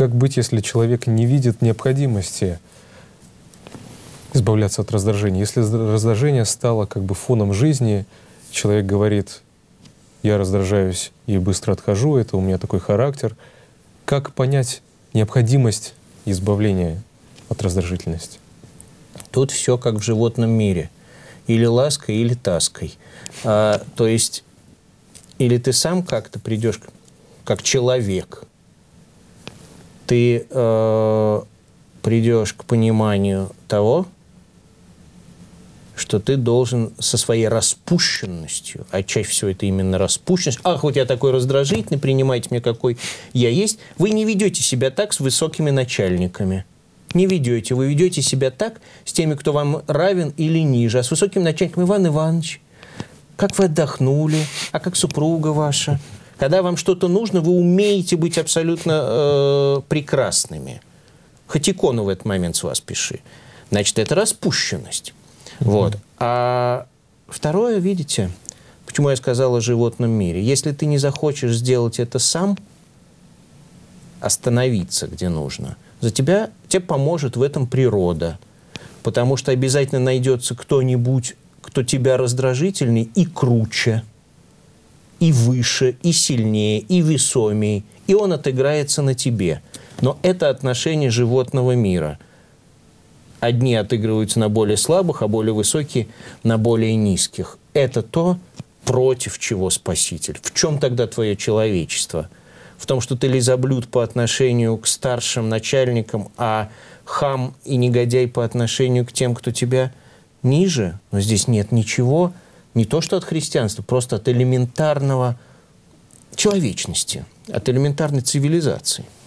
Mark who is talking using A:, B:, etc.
A: Как быть, если человек не видит необходимости избавляться от раздражения? Если раздражение стало как бы фоном жизни, человек говорит: я раздражаюсь и быстро отхожу, это у меня такой характер. Как понять необходимость избавления от раздражительности?
B: Тут все как в животном мире. Или лаской, или таской. То есть, или ты сам как-то придешь как человек, ты придешь к пониманию того, что ты должен со своей распущенностью, а чаще всего это именно распущенность, ах, вот я такой раздражительный, принимайте меня какой я есть, вы не ведете себя так с высокими начальниками. Не ведете. Вы ведете себя так с теми, кто вам равен или ниже. А с высоким начальником: Иван Иванович, как вы отдохнули? А как супруга ваша? Когда вам что-то нужно, вы умеете быть абсолютно прекрасными. Хоть икону в этот момент с вас пиши. Значит, это распущенность. Вот. А второе, видите, почему я сказал о животном мире. Если ты не захочешь сделать это сам, остановиться где нужно, тебе поможет в этом природа. Потому что обязательно найдется кто-нибудь, кто тебя раздражительный и круче, и выше, и сильнее, и весомее. И он отыграется на тебе. Но это отношение животного мира. Одни отыгрываются на более слабых, а более высокие на более низких. Это то, против чего Спаситель. В чем тогда твое человечество? В том, что ты лизоблюд по отношению к старшим начальникам, а хам и негодяй по отношению к тем, кто тебя ниже. Но здесь нет ничего, не то что от христианства, просто от элементарного человечности, от элементарной цивилизации.